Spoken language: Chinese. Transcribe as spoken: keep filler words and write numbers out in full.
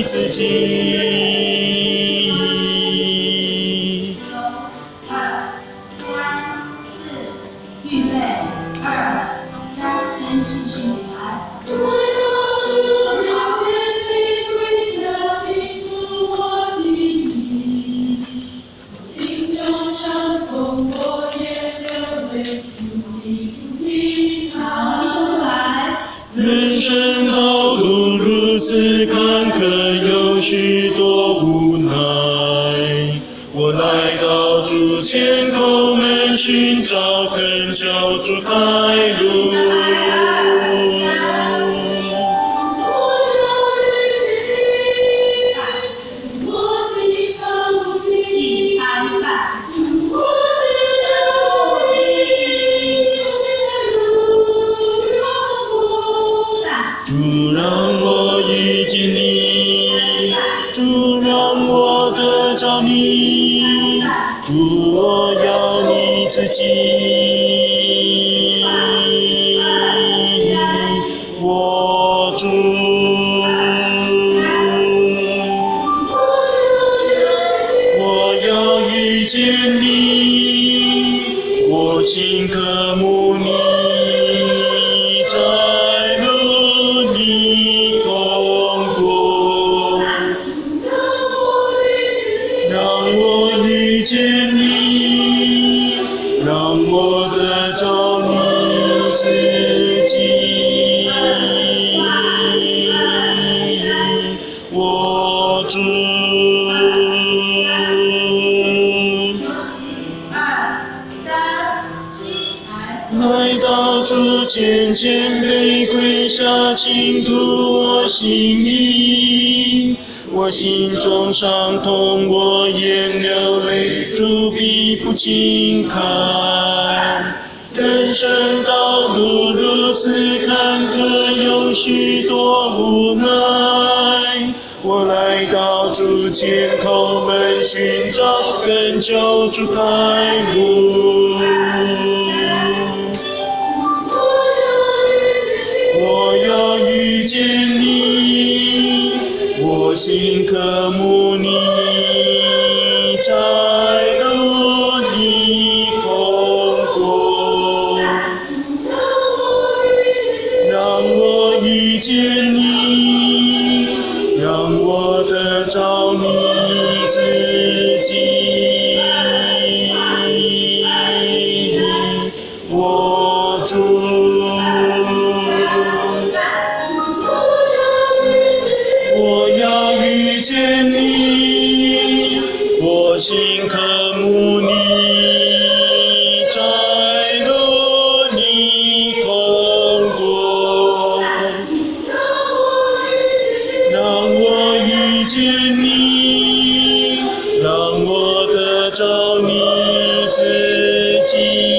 你自己。 二三四，预备，二三，先细细来。我要主前前地跪下，倾吐我心意，心中伤痛我也流泪，主你不轻看。一说出来。 人生道路如此坎坷，有许多无奈。我来到主前叩门，寻找恳求主开路。主让我遇见你，主让我得着你，主我要你自己。我主，我要遇见你，我心渴慕你，在路你同过，让我遇见你，让我得着你自己。我主，来到主前谦卑跪下，倾吐我心意，我心中伤痛，我眼流泪，主必不轻看。人生道路如此坎坷，有许多无奈。我来到主前叩门，寻找恳求主开路。我要遇见你，我心渴慕你，在路你同过，让我遇见你，让我得着你自己。我主，我要遇见你，我心渴慕你，在路你同过，让我遇见你，让我得着你自己。